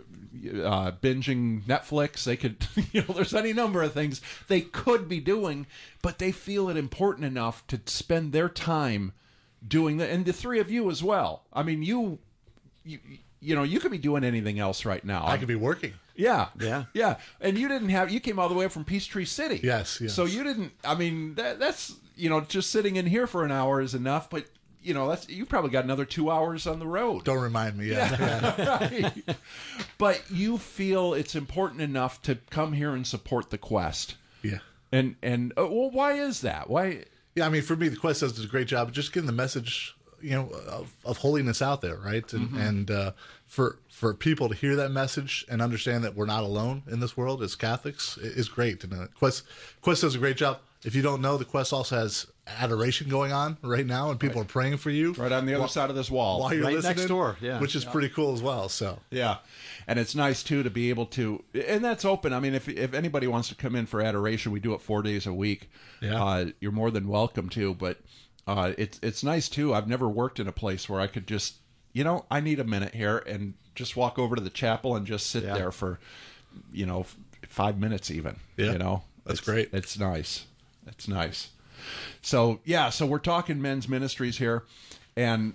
Speaker 4: binging Netflix. They could, you know, there's any number of things they could be doing, but they feel it important enough to spend their time doing that, and the three of you as well. I mean, you know, you could be doing anything else right now.
Speaker 5: I could be working.
Speaker 4: Yeah. And you came all the way up from Peachtree City.
Speaker 5: Yes.
Speaker 4: So you didn't. I mean, that's, you know, just sitting in here for an hour is enough. But you know, you probably got another 2 hours on the road.
Speaker 5: Don't remind me. Yeah.
Speaker 4: Right. But you feel it's important enough to come here and support the Quest.
Speaker 5: Yeah.
Speaker 4: And well, why is that? Why?
Speaker 5: Yeah, I mean, for me, the Quest does a great job of just getting the message, you know, of holiness out there, right? And for people to hear that message and understand that we're not alone in this world as Catholics is great. And Quest does a great job. If you don't know, the Quest also has adoration going on right now, and people are praying for you
Speaker 4: right on the other side of this wall,
Speaker 5: while you're
Speaker 6: right
Speaker 5: listening,
Speaker 6: next door,
Speaker 5: which is pretty cool as well. So
Speaker 4: yeah, and it's nice too to be able to, and that's open. I mean, if anybody wants to come in for adoration, we do it 4 days a week.
Speaker 5: Yeah,
Speaker 4: you're more than welcome to. But it's nice too. I've never worked in a place where I could just, you know, I need a minute here and just walk over to the chapel and just sit there for, you know, 5 minutes even.
Speaker 5: Yeah,
Speaker 4: you know,
Speaker 5: that's great.
Speaker 4: It's nice. It's nice. So so we're talking men's ministries here, and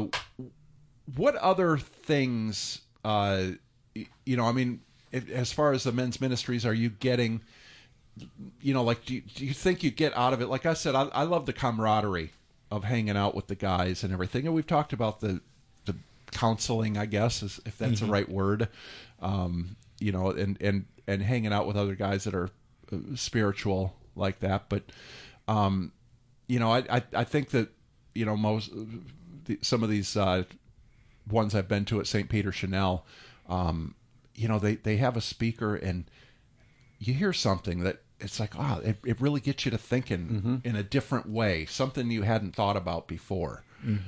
Speaker 4: what other things, you know, I mean, as far as the men's ministries, are you getting, you know, like, do you think you get out of it? Like I said, I love the camaraderie of hanging out with the guys and everything, and we've talked about the counseling, I guess, if that's the right word, you know, and hanging out with other guys that are spiritual like that. But you know, I think that, you know, some of these ones I've been to at St. Peter Chanel, you know, they have a speaker and you hear something that it's like, it really gets you to thinking in a different way, something you hadn't thought about before.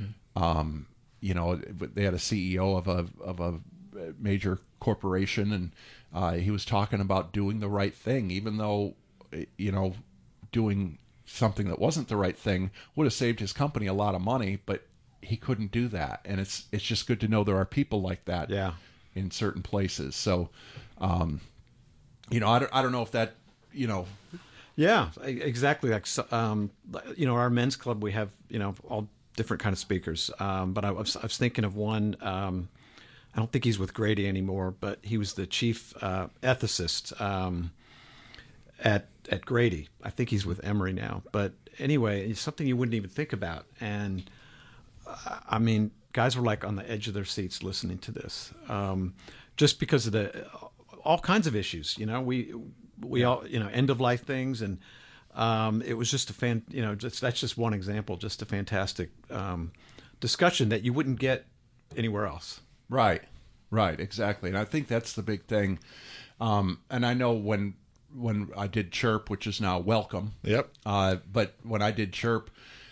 Speaker 4: You know, they had a CEO of a major corporation, and he was talking about doing the right thing, even though, you know, doing something that wasn't the right thing would have saved his company a lot of money, but he couldn't do that. And it's just good to know there are people like that in certain places. So, you know, I don't know if that, you know,
Speaker 6: Yeah, exactly. Like, our men's club, we have, all different kind of speakers. But I was thinking of one, I don't think he's with Grady anymore, but he was the chief ethicist at Grady. I think he's with Emory now. But anyway, it's something you wouldn't even think about. And I mean, guys were like on the edge of their seats listening to this, just because of all kinds of issues. We all, end of life things, and it was just that's just one example, just a fantastic discussion that you wouldn't get anywhere else.
Speaker 4: Right, exactly, and I think that's the big thing. And I know when I did Chirp, which is now Welcome.
Speaker 5: Yep.
Speaker 4: But when I did Chirp,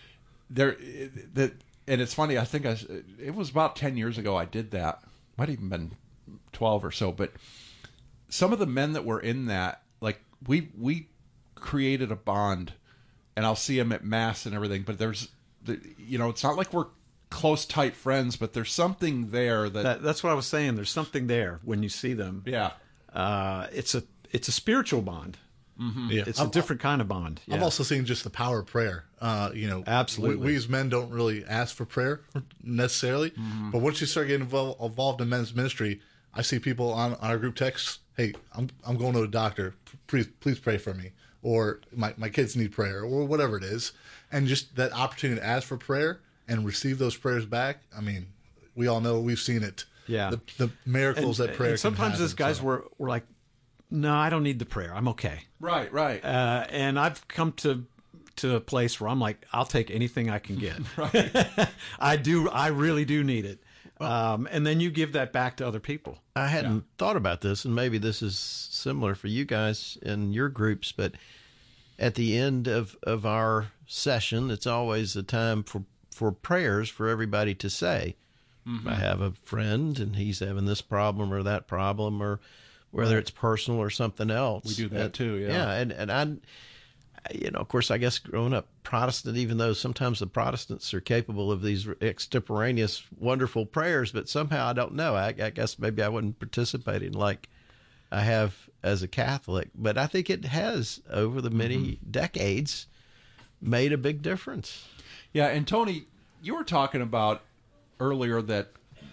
Speaker 4: and it's funny. I think it was about 10 years ago I did that. Might even been 12 or so. But some of the men that were in that, like we created a bond, and I'll see them at mass and everything. But it's not like we're close, tight friends, but there's something there
Speaker 6: that's what I was saying. There's something there when you see them.
Speaker 4: Yeah.
Speaker 6: It's a spiritual bond.
Speaker 4: Mm-hmm.
Speaker 5: Yeah.
Speaker 6: It's a different kind of bond. Yeah.
Speaker 5: I'm also seeing just the power of prayer.
Speaker 6: Absolutely.
Speaker 5: We as men don't really ask for prayer necessarily, but once you start getting involved in men's ministry, I see people on our group texts, "Hey, I'm going to a doctor. Please pray for me," or my kids need prayer, or whatever it is, and just that opportunity to ask for prayer and receive those prayers back. I mean, we all know, we've seen it.
Speaker 6: Yeah.
Speaker 5: The miracles that prayer.
Speaker 6: And sometimes those guys were like, "No, I don't need the prayer. I'm okay."
Speaker 4: Right.
Speaker 6: And I've come to a place where I'm like, I'll take anything I can get.
Speaker 4: Right.
Speaker 6: I really do need it. And then you give that back to other people.
Speaker 7: I hadn't thought about this, and maybe this is similar for you guys in your groups, but at the end of our session, it's always a time for prayers for everybody to say. Mm-hmm. I have a friend, and he's having this problem or that problem, or whether it's personal or something else.
Speaker 4: We do that too, yeah.
Speaker 7: Yeah, and I, of course, I guess growing up Protestant, even though sometimes the Protestants are capable of these extemporaneous, wonderful prayers, but somehow, I don't know, I guess maybe I wasn't participating like I have as a Catholic. But I think it has, over the many decades, made a big difference.
Speaker 4: Yeah, and Tony, you were talking about earlier that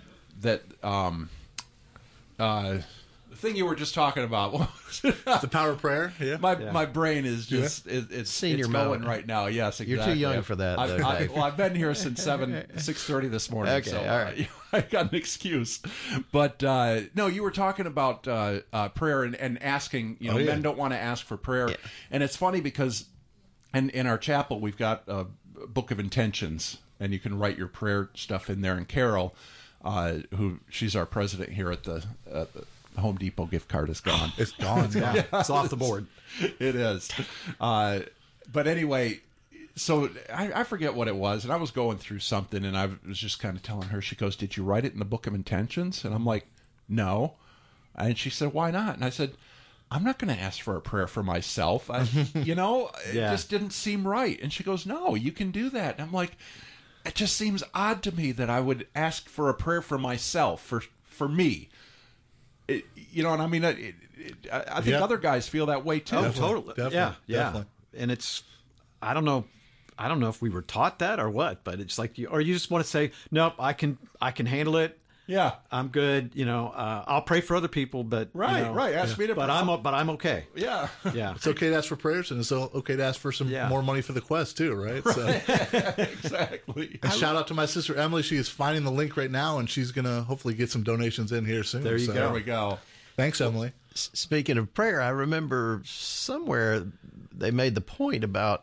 Speaker 4: the thing you were just talking about,
Speaker 5: the power of prayer. Yeah,
Speaker 4: my brain is just it's
Speaker 7: senior
Speaker 4: it's going right now. Yes, exactly.
Speaker 7: You're too young for that.
Speaker 4: I've been here since 6:30 this morning.
Speaker 7: Okay,
Speaker 4: so
Speaker 7: all right.
Speaker 4: I got an excuse. But no, you were talking about prayer and asking. Men don't want to ask for prayer, and it's funny because in our chapel we've got a book of intentions, and you can write your prayer stuff in there. And Carol, she's our president here at the Home Depot gift card is gone.
Speaker 5: It's gone.
Speaker 6: Yeah, it's off the board.
Speaker 4: It is. But anyway, so I forget what it was, and I was going through something, and I was just kind of telling her. She goes, "Did you write it in the book of intentions?" And I'm like, "No." And she said, "Why not?" And I said, "I'm not going to ask for a prayer for myself. It just didn't seem right." And she goes, "No, you can do that." And I'm like, it just seems odd to me that I would ask for a prayer for myself, for me. And I mean, I think other guys feel that way too.
Speaker 6: Oh, totally.
Speaker 5: Definitely.
Speaker 6: Yeah. And it's, I don't know if we were taught that or what, but it's like, you just want to say, "Nope, I can handle it.
Speaker 4: Yeah,
Speaker 6: I'm good. I'll pray for other people, but
Speaker 4: right. Ask me to,
Speaker 6: but I'm okay.
Speaker 4: Yeah.
Speaker 5: It's okay to ask for prayers, and it's okay to ask for some more money for the quest too, right? So.
Speaker 4: Exactly.
Speaker 5: And shout out to my sister Emily. She is finding the link right now, and she's gonna hopefully get some donations in here soon.
Speaker 6: There you go.
Speaker 4: There we go.
Speaker 5: Thanks, Emily.
Speaker 7: Speaking of prayer, I remember somewhere they made the point about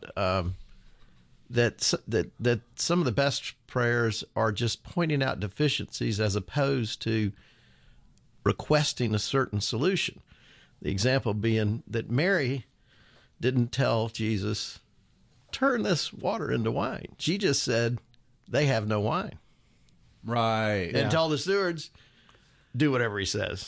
Speaker 7: that some of the best prayers are just pointing out deficiencies as opposed to requesting a certain solution. The example being that Mary didn't tell Jesus, "Turn this water into wine." She just said, "They have no wine."
Speaker 4: Right.
Speaker 7: And told the stewards, "Do whatever he says."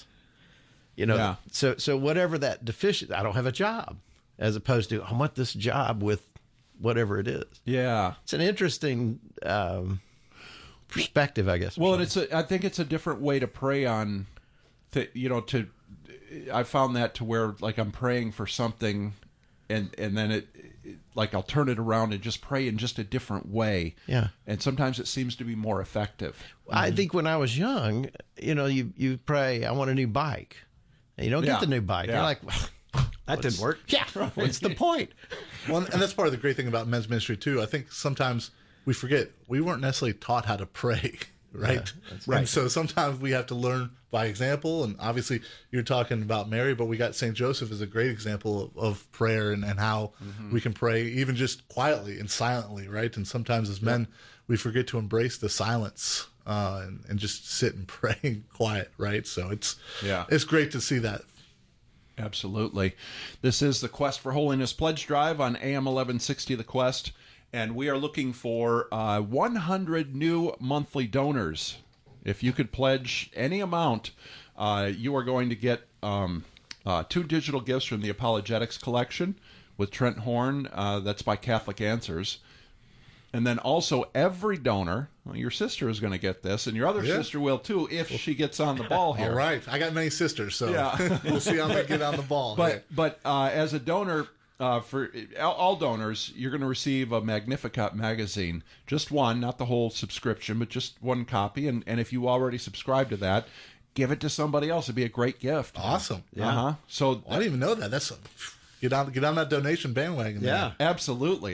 Speaker 7: So whatever that deficient, I don't have a job, as opposed to, I want this job with whatever it is.
Speaker 4: Yeah.
Speaker 7: It's an interesting perspective, I guess.
Speaker 4: Well, and I think it's a different way to pray on, I found that to where, like, I'm praying for something and then like I'll turn it around and just pray in just a different way.
Speaker 7: Yeah.
Speaker 4: And sometimes it seems to be more effective.
Speaker 7: I think when I was young, you pray, I want a new bike. And you don't get the new bike.
Speaker 4: Yeah.
Speaker 7: You're like,
Speaker 6: that didn't work.
Speaker 7: Yeah. What's the point?
Speaker 5: Well, and that's part of the great thing about men's ministry too. I think sometimes we forget we weren't necessarily taught how to pray, right?
Speaker 7: Yeah, that's right.
Speaker 5: And so sometimes we have to learn by example. And obviously, you're talking about Mary, but we got St. Joseph as a great example of prayer and how we can pray even just quietly and silently, right? And sometimes as men, we forget to embrace the silence and just sit and pray quiet, right? So it's great to see that.
Speaker 4: Absolutely. This is the Quest for Holiness Pledge Drive on AM 1160 The Quest, and we are looking for 100 new monthly donors. If you could pledge any amount, you are going to get 2 digital gifts from the Apologetics Collection with Trent Horn. That's by Catholic Answers. And then also every donor, your sister is going to get this, and your other sister will too if she gets on the ball here.
Speaker 5: All right. I got many sisters, so we'll see how they get on the ball.
Speaker 4: But as a donor, for all donors, you're going to receive a Magnificat magazine. Just one, not the whole subscription, but just one copy. And if you already subscribe to that, give it to somebody else. It'd be a great gift.
Speaker 5: Awesome.
Speaker 4: Yeah. So
Speaker 5: I didn't even know that. That's get on that donation bandwagon.
Speaker 4: Yeah, absolutely.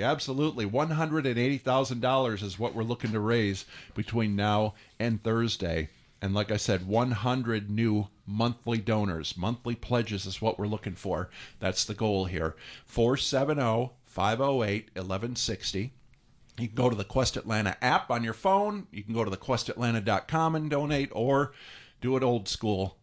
Speaker 4: $180,000 is what we're looking to raise between now and Thursday. And like I said, 100 new monthly donors. Monthly pledges is what we're looking for. That's the goal here. 470-508-1160. You can go to the Quest Atlanta app on your phone. You can go to thequestatlanta.com and donate, or do it old school.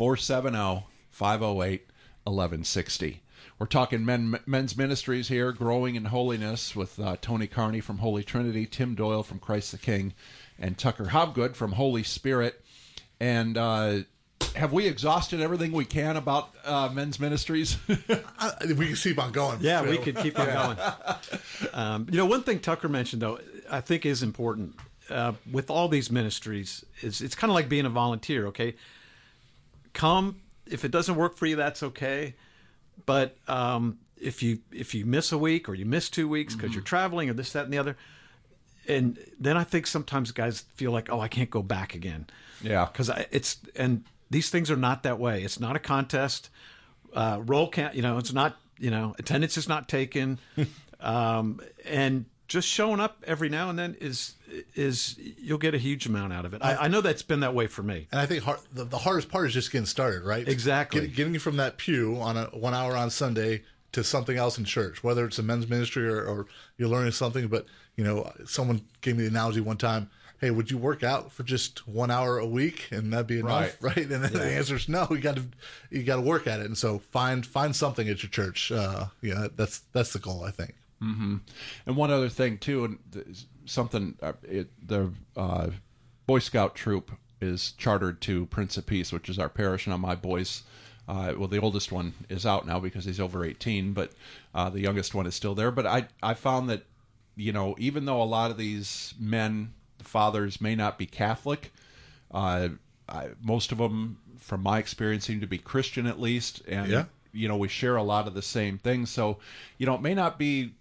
Speaker 4: 470-508-1160. We're talking men's ministries here, Growing in Holiness, with Tony Carney from Holy Trinity, Tim Doyle from Christ the King, and Tucker Hobgood from Holy Spirit. And have we exhausted everything we can about men's ministries?
Speaker 5: We can keep on going.
Speaker 6: Yeah, we could keep on going. One thing Tucker mentioned, though, I think is important with all these ministries, is it's kind of like being a volunteer, okay? Come. If it doesn't work for you, that's okay. But if you miss a week or you miss 2 weeks because you're traveling or this, that, and the other, and then I think sometimes guys feel like, I can't go back again.
Speaker 4: Yeah,
Speaker 6: because and these things are not that way. It's not a contest. Roll count, it's not. Attendance is not taken, and just showing up every now and then is you'll get a huge amount out of it. I know that's been that way for me.
Speaker 5: And I think the hardest part is just getting started, right?
Speaker 6: Exactly.
Speaker 5: Getting you from that pew on 1 hour on Sunday to something else in church, whether it's a men's ministry or you're learning something. But, someone gave me the analogy one time, hey, would you work out for just 1 hour a week and that'd be enough, right? And then the answer is no. You got to work at it. And so find something at your church. That's the goal, I think.
Speaker 4: Mm-hmm. And one other thing too, and something the Boy Scout troop is chartered to Prince of Peace, which is our parish. Now my boys, the oldest one is out now because he's over 18, but the youngest one is still there. But I found that even though a lot of these men, the fathers, may not be Catholic, most of them, from my experience, seem to be Christian at least, and we share a lot of the same things. So it may not be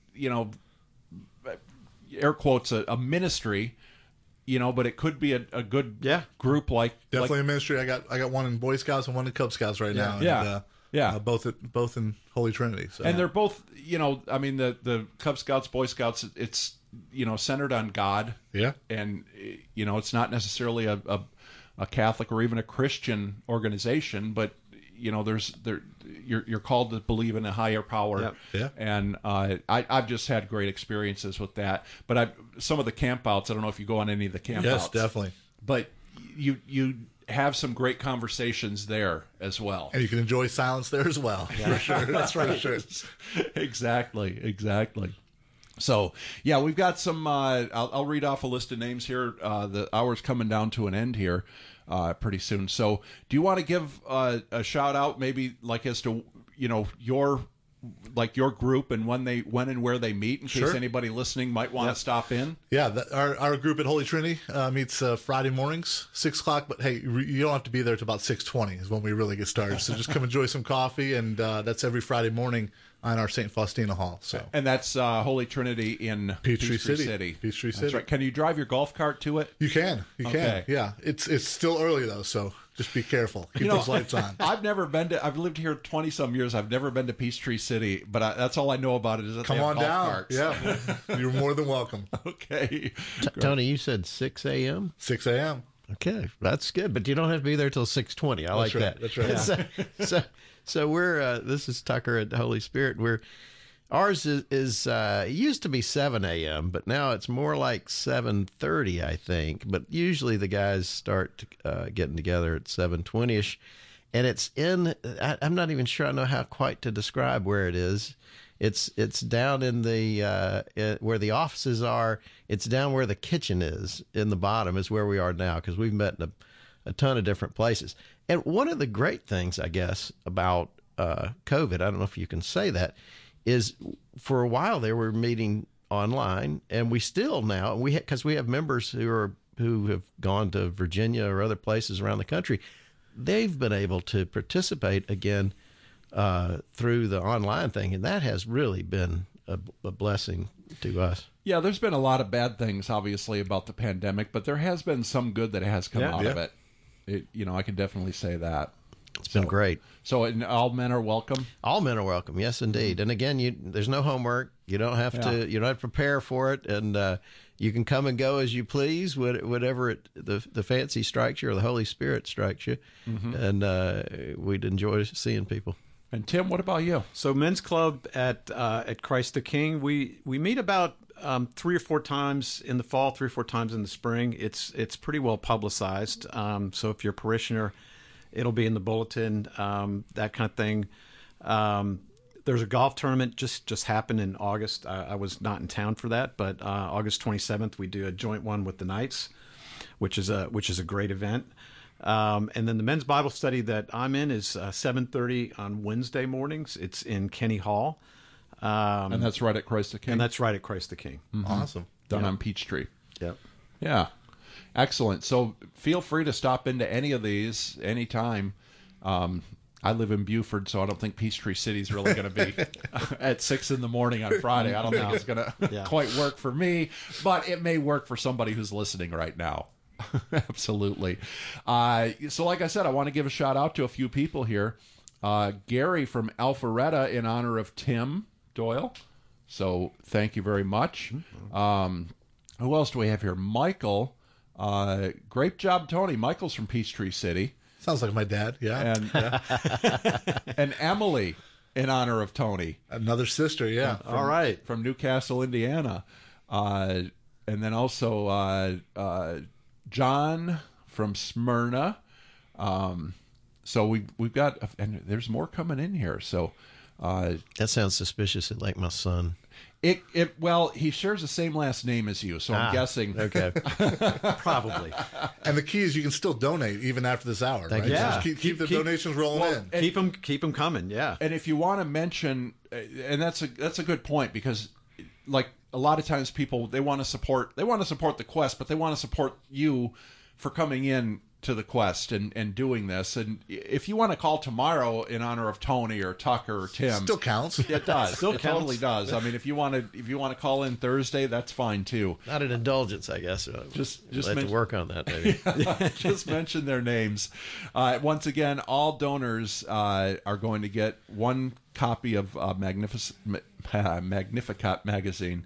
Speaker 4: air quotes a ministry, but it could be a good group like
Speaker 5: definitely a ministry. I got one in Boy Scouts and one in Cub Scouts right now.
Speaker 4: And,
Speaker 5: both in Holy Trinity. So.
Speaker 4: And they're both the Cub Scouts, Boy Scouts, it's centered on God.
Speaker 5: Yeah.
Speaker 4: And it's not necessarily a Catholic or even a Christian organization, but you're called to believe in a higher power.
Speaker 5: Yep. Yeah.
Speaker 4: And I've just had great experiences with that. But some of the campouts, I don't know if you go on any of the campouts.
Speaker 5: Yes, definitely.
Speaker 4: But you have some great conversations there as well.
Speaker 5: And you can enjoy silence there as well.
Speaker 4: Yeah.
Speaker 5: For sure. That's right. For sure.
Speaker 4: Exactly. So, we've got some, I'll read off a list of names here. The hour's coming down to an end here pretty soon. So do you want to give a shout out maybe like as to, your like your group and when and where they meet, in case
Speaker 5: Sure.
Speaker 4: anybody listening might want to stop in?
Speaker 5: Yeah, our group at Holy Trinity meets Friday mornings, 6 o'clock. But hey, you don't have to be there till about 6:20 is when we really get started. So just come enjoy some coffee, and that's every Friday morning on our St. Faustina Hall. So,
Speaker 4: and that's Holy Trinity in
Speaker 5: Peachtree City.
Speaker 4: Peachtree
Speaker 5: That's
Speaker 4: City.
Speaker 5: right.
Speaker 4: Can you drive your golf cart to it?
Speaker 5: You can.
Speaker 4: Okay.
Speaker 5: Yeah, it's still early though, so just be careful. Keep those lights on.
Speaker 4: I've never been to. I've lived here 20-some years. I've never been to Peachtree City, but that's all I know about it. Is that
Speaker 5: Come
Speaker 4: they have
Speaker 5: on
Speaker 4: golf
Speaker 5: down.
Speaker 4: carts.
Speaker 5: Yeah, you're more than welcome.
Speaker 4: Okay,
Speaker 7: Tony, you said 6 a.m.?
Speaker 5: 6 a.m.
Speaker 7: Okay, that's good, but you don't have to be there till 6:20. I like
Speaker 5: right.
Speaker 7: that.
Speaker 5: That's right.
Speaker 7: So we're this is Tucker at the Holy Spirit. Ours is used to be 7 a.m., but now it's more like 7:30, I think. But usually the guys start getting together at 7:20ish, and it's in. I'm not even sure I know how quite to describe where it is. It's down in the where the offices are. It's down where the kitchen is in the bottom is where we are now, because we've met in a ton of different places. And one of the great things, I guess, about COVID, I don't know if you can say that, is for a while there we're meeting online, and we still now because we have members who have gone to Virginia or other places around the country. They've been able to participate again through the online thing, and that has really been a blessing to us.
Speaker 4: Yeah, there's been a lot of bad things, obviously, about the pandemic, but there has been some good that has come out of it. I can definitely say that.
Speaker 7: It's been great.
Speaker 4: So all men are welcome?
Speaker 7: All men are welcome, yes, indeed. And again, there's no homework. You don't have to. You don't have to prepare for it, and you can come and go as you please, whatever the fancy strikes you or the Holy Spirit strikes you. Mm-hmm. And we'd enjoy seeing people.
Speaker 4: And Tim, what about you?
Speaker 6: So Men's Club at Christ the King, we meet about 3 or 4 times in the fall, 3 or 4 times in the spring. It's pretty well publicized. So if you're a parishioner, it'll be in the bulletin, that kind of thing. There's a golf tournament just happened in August. I was not in town for that, but August 27th we do a joint one with the Knights, which is a great event. And then the men's Bible study that I'm in is 7:30 on Wednesday mornings. It's in Kenny Hall,
Speaker 4: and that's right at Christ the King.
Speaker 6: And that's right at Christ the King.
Speaker 4: Mm-hmm.
Speaker 5: Awesome,
Speaker 4: down on Peachtree.
Speaker 6: Yep.
Speaker 4: Yeah. Excellent. So feel free to stop into any of these anytime. I live in Buford, so I don't think Peachtree City is really going to be at 6 in the morning on Friday. I don't think it's going to quite work for me, but it may work for somebody who's listening right now. Absolutely. So like I said, I want to give a shout out to a few people here. Gary from Alpharetta in honor of Tim Doyle. So thank you very much. Who else do we have here? Michael. Great job, Tony. Michael's from Peachtree City.
Speaker 5: Sounds like my dad, yeah.
Speaker 4: And Emily, in honor of Tony.
Speaker 5: Another sister, yeah.
Speaker 4: All right. From Newcastle, Indiana. And then also John from Smyrna. So we've got, and there's more coming in here. So
Speaker 7: that sounds suspicious, like my son.
Speaker 4: Well, he shares the same last name as you, so I'm guessing.
Speaker 7: Okay. Probably.
Speaker 5: And the key is you can still donate even after this hour, right?
Speaker 6: Yeah.
Speaker 5: So just keep the donations rolling in.
Speaker 6: Keep them coming, yeah.
Speaker 4: And if you want to mention, and that's a good point, because like a lot of times people, they want to support the Quest, but they want to support you for coming in to the Quest and doing this. And if you want to call tomorrow in honor of Tony or Tucker or Tim,
Speaker 5: still counts.
Speaker 4: It does. It totally does. I mean, if you want to call in Thursday, that's fine too.
Speaker 7: Not an indulgence, I guess.
Speaker 4: Just
Speaker 7: have to work on that, maybe.
Speaker 4: Just mention their names. Once again, all donors are going to get one copy of Magnificat magazine.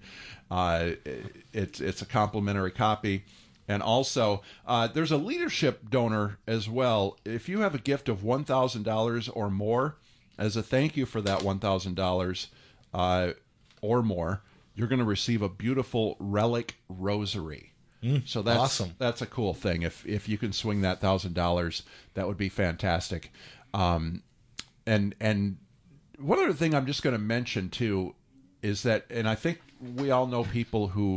Speaker 4: It's a complimentary copy. And also, there's a leadership donor as well. If you have a gift of $1,000 or more, as a thank you for that $1,000 or more, you're going to receive a beautiful relic rosary. So that's
Speaker 5: awesome.
Speaker 4: That's a cool thing. If you can swing that $1,000, that would be fantastic. And one other thing I'm just going to mention too is that, and I think we all know people who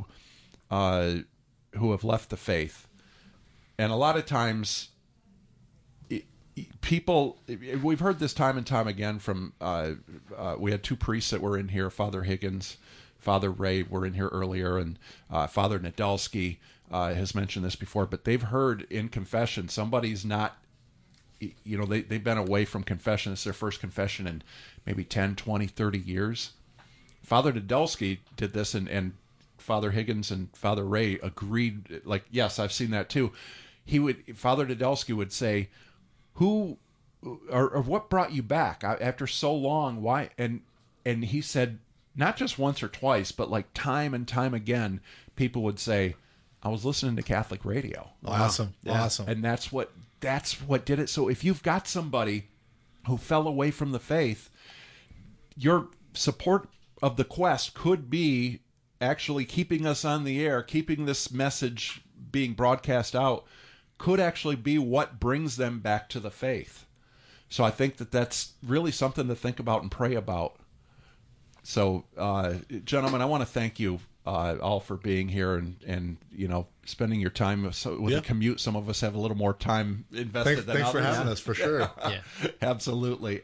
Speaker 4: have left the faith, and a lot of times people, we've heard this time and time again from, we had two priests that were in here, Father Higgins, Father Ray were in here earlier, and Father Nadolski has mentioned this before, but they've heard in confession, somebody's not, they've been away from confession. It's their first confession in maybe 10, 20, 30 years. Father Nadolski did this, and Father Higgins and Father Ray agreed, like, yes, I've seen that too. Father Nadolski would say, who or what brought you back after so long? Why? And he said, not just once or twice, but like time and time again, people would say, I was listening to Catholic radio.
Speaker 5: Awesome.
Speaker 4: Yeah.
Speaker 5: Awesome.
Speaker 4: And that's what did it. So if you've got somebody who fell away from the faith, your support of the Quest could be actually keeping us on the air, keeping this message being broadcast out, could actually be what brings them back to the faith. So I think that's really something to think about and pray about. So, gentlemen, I want to thank you all for being here and spending your time with the commute. Some of us have a little more time invested than others.
Speaker 5: Thanks for having us, for sure.
Speaker 4: Yeah. Absolutely.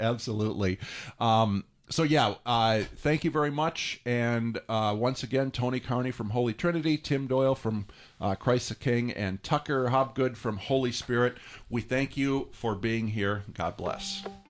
Speaker 4: Thank you very much. And once again, Tony Carney from Holy Trinity, Tim Doyle from Christ the King, and Tucker Hobgood from Holy Spirit. We thank you for being here. God bless.